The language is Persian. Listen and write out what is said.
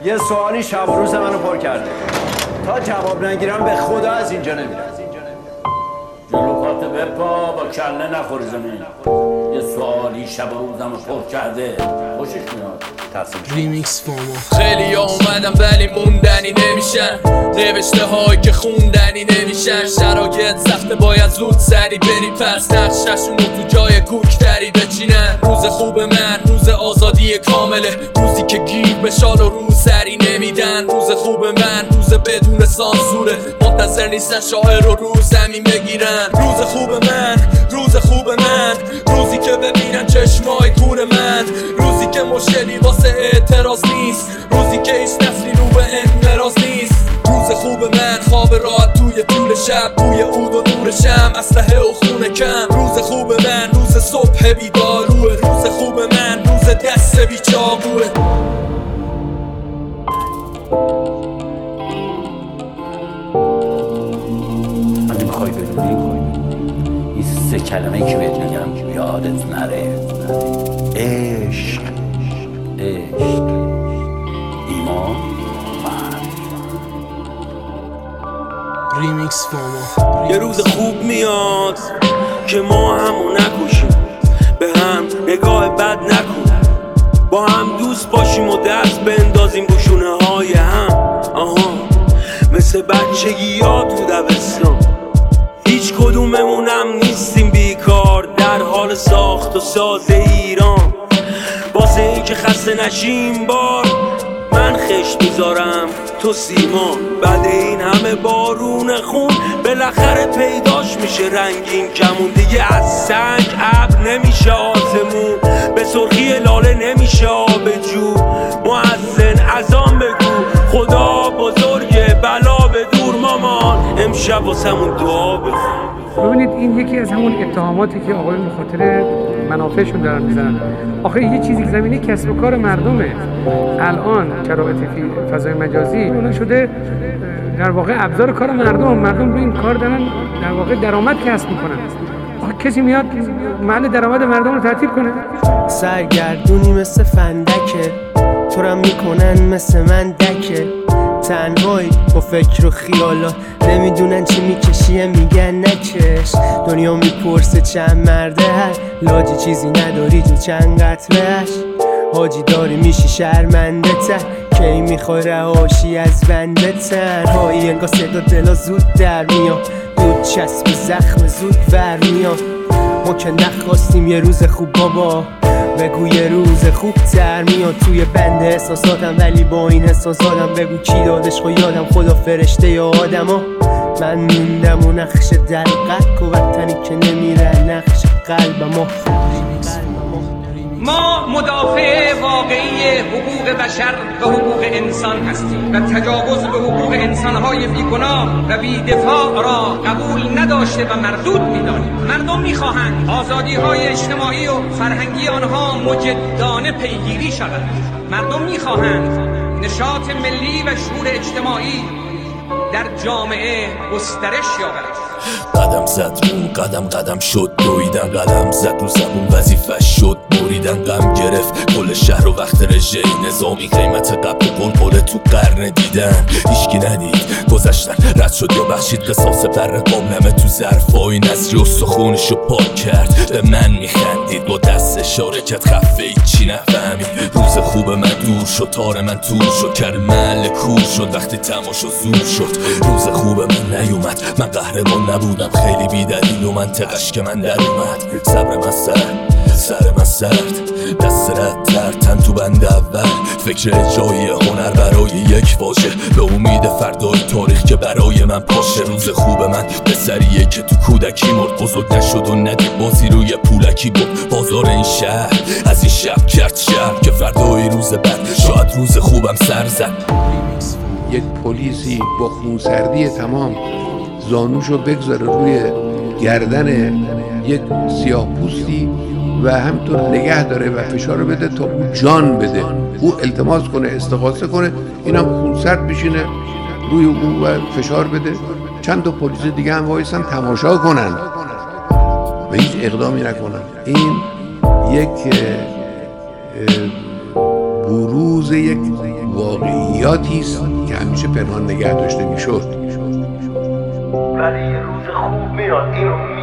یه سوالی شب و روز منو پر کرده. تا جواب نگیرم به خدا از اینجا نمیرم. جلوقات بپا با کله نخوری زمین. یه سوالی شب و روزمو پر کرده. خوشش میاد. ریمیکس فاما. خیلی ها اومدن ولی موندنی نمیشن، نوشته هایی که خوندنی نمیشن. شرایط سخته باید زود سری بری پس، نقششون رو تو جای کوکتری بچینن. روز خوب من روز آزادی کامله، روزی که گیر به شال و روز سری نمیدن. روز خوب من روز بدون سانسوره، منتظر نیستن شاعر رو رو زمین بگیرن. روز خوب من روز خوب من، روزی که ببینن چشمای کور من، روزی که مشکلی واسه اعتراض نیست، روزی که هیچ نسلی رو به انقراض نیست. روز خوب من خواب راحت توی طول شب، بوی عود و نور شمع، اسلحه و خونه کم. روز خوب من روز صبح بیداروه، روز خوب من روز دست بیچاقوه. اگه میخوای بدونی این 3 کلمه که بهت میگم یادت نره: عشق، ایمان، ریمیکس فاما. یه روز خوب میاد که ما همو نکشیم، به هم نگاه بد نکن، با هم دوست باشیم و دست بندازیم گوشونه های هم. مثل بچگی ها تو دبستان، هیچ کدوممونم نیستیم بیکار، در حال ساخت و ساز ایران. واسه این که خسته نشیم بار من خشت میذارم تو سیمان. بعد این همه بارون خون بالاخره پیداش میشه رنگین کمون. دیگه از سنگ ابر نمیشه آسمون، به سرخی لاله نمیشه آب جو. مؤذن اذان بگو خدا بزرگه، بلا به دور مامان، امشب واسمون دعا بخون. ببینید این یکی از همون اتهاماتی که آقایون به خاطر منافعشون دارن میزنن. آخه یه چیزی که زمینه کسب و کار مردمه. الان شرایط فضای مجازی اون شده در واقع ابزار کار مردم رو این کار دارن در واقع درآمد کسب میکنن. آخه کسی میاد محل درآمد مردم رو تعطیل کنه؟ سرگردونی مثل فندکه، تو رو میکنن مثل من دکه. تنهایی با فکر و خیالات، نمیدونن چی میکشیه میگن نکش. دنیا میپرسه چند مرده هست، لاجی چیزی نداری جو چند قطرهش. حاجی داری میشی شرمنده تر، کی میخوای رهاشی از بنده تنهایی. انگاه صدا دلا زود در میاد، دود چسب زخم زود ور میاد. ما که نخواستیم یه روز خوب بابا، بگو یه روز خوب تر میاد. توی بند احساساتم ولی با این احساساتم بگو کی دادش خو یادم، خدا فرشته یا آدم ها. من موندم و نقش دلقک و وطنی که نمیره نقش قلبم. ما مدافع واقعی حقوق بشر و حقوق انسان هستیم و تجاوز به حقوق انسانهای بیگناه و بی‌دفاع را قبول نداشته و مردود می‌دانیم. مردم می‌خواهند آزادی‌های اجتماعی و فرهنگی آنها مجدانه پیگیری شود. مردم می‌خواهند نشاط ملی و شعور اجتماعی در جامعه گسترش یابد. قدم زد اون قدم شد دویدن، قدم زد رو زبون وظیفه شد بریدن. غم گرفت کل شهر و وقت رژه نظامی، قیمت قبل قلقله تو قرن دیدن. هیچکی ندید گذشتن رد شد یا بخشید، قصاص پر قابلمه تو ظرفای نظری و سخونشو پاک کرد. به من میخندید با دست اشاره کرد، خفه چی نفهمید. روز خوب من دور شد، تار من تور شد، کرد محل کور شد وقتی تماشا زور شد. روز خوب من نیومد، من قهرمان نبودم، خیلی بی‌دلیل و منطقش که من در اومد. صبر من سر من سرد، دست رد تر تن تو بند اول. فکر جای هنر برای یک واژه، به امید فردای تاریخ که برای من پاشه. روز خوب من به سریه که تو کودکی مرد، بزرگ نشد و ندید بازی روی پولکی بود. بازار این شهر از این شب کرد شهر که فردای روز بعد شاید روز خوبم سر زد. یک پلیسی با خونسردی تمام زانوشو بگذاره روی گردن یک سیاه‌پوستی و همینطور نگه داره و فشار رو بده تا او جان بده، او التماس کنه استغاثه کنه، اینم خونسرد بشینه روی او و فشار بده. چند تا پلیس دیگه هم وایسن تماشا کنن و هیچ اقدامی نکنن. این یک بروز یک واقعیاتی است که همیشه پنهان نگه داشته میشد. ولی یه روز خوب میاد اینو